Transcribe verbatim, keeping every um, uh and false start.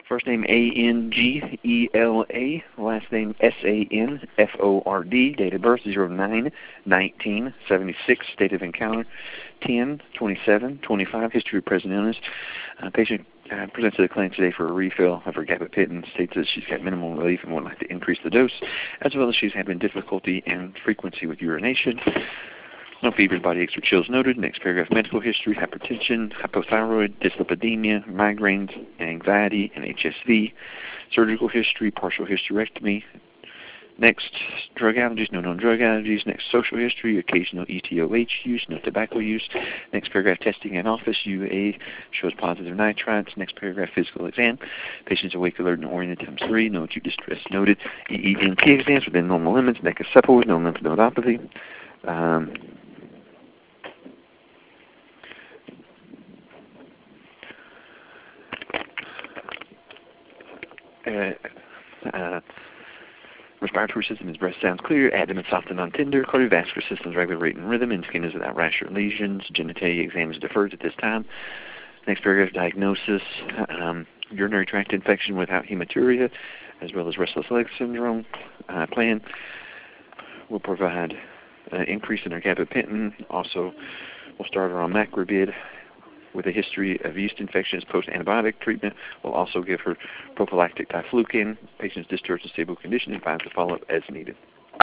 First name A N G E L A, last name S A N F O R D, date of birth zero nine nineteen seventy-six, date of encounter ten twenty-seven twenty-five, history of present illness. Uh, patient uh, presents to the clinic today for a refill of her gabapentin, states that she's got minimal relief and would like to increase the dose, as well as she's having difficulty and frequency with urination. No fevers, body aches, or chills noted. Next paragraph, medical history, hypertension, hypothyroid, dyslipidemia, migraines, anxiety, and H S V. Surgical history, partial hysterectomy. Next, drug allergies, no known drug allergies. Next, social history, occasional E T O H use, no tobacco use. Next paragraph, testing in office, U A shows positive nitrites. Next paragraph, physical exam. Patient's awake, alert, and oriented times three. No acute distress noted. E E N T exams within normal limits. Neck is supple with no lymph nodopathy. Um, Uh, uh, respiratory system is breast sounds clear, abdomen soft and non-tender, cardiovascular system is regular rate and rhythm, and skin is without rash or lesions. Genitalia exam is deferred at this time. Next paragraph, diagnosis, um, urinary tract infection without hematuria, as well as restless leg syndrome. Uh, plan will provide uh, increase in her gabapentin. Also, we'll start her on macrobid with a history of yeast infections post-antibiotic treatment. We'll also give her prophylactic diflucan. Patient's discharged in stable condition and finds a follow-up as needed.